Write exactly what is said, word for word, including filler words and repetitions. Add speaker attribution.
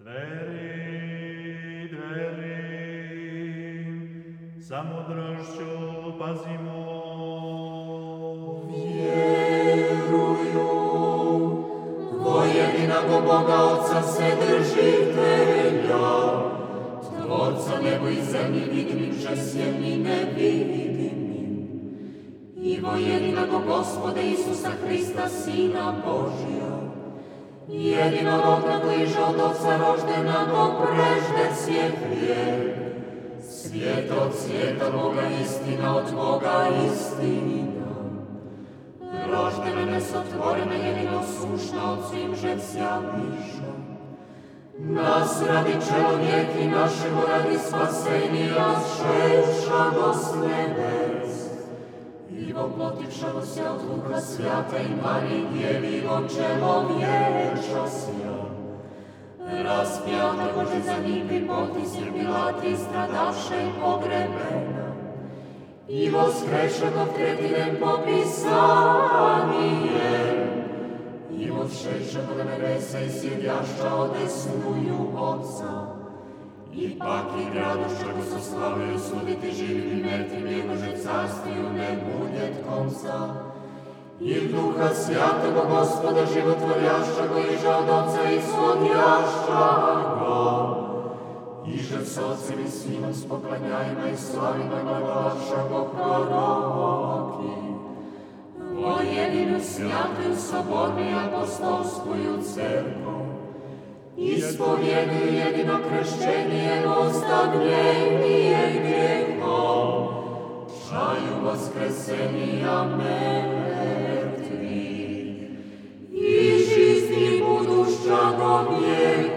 Speaker 1: Dveri, dveri, sa mudrošću pazimo.
Speaker 2: Vjeruju, vojedinog Boga Otca Vседržitelja, Tvorca nebo i zemlji vidimim, žesjem i nevidimim, i vojedinog Gospoda Isusa Hrista, Sina Božija, jedinorodnog liže od Otca roždenog, prežde svijet vijek, svijet od svijeta Boga, istina od Boga, istina. Roždena, nesotvorena, jedino sušna, od svim žecija viša. Nas radi čelovjek i našemu radi spasenija, šešago s nebes. I voplotivšago se od Duha Svjata i Mariji Djevi, od čelovječa sja. Raspjata Bože za njim pripoti Silbilati, stradavše i pogrebena. I voskreša od treti den po Pisanijem. I vošeša do nebesa i sjedjašća odesnuju Otca. I pak i graduša go se slavaju suditi živim i mrtvim, jegože carstvuju ne budjet konca. I Duha Svjatoga Gospoda životvorjašća go, iže od Otca ishodjašća go. Iže s Otcem i Sinom s poklanjajima i slavima glagolaša go proroki. O jedinu svjatuju, sobornu i apostolskuju crkvu. Ispovjeduju jedino kršćenje, ostavljenije grijehom, čaju voskresenija mrtvih i žizni budušća go vijeka.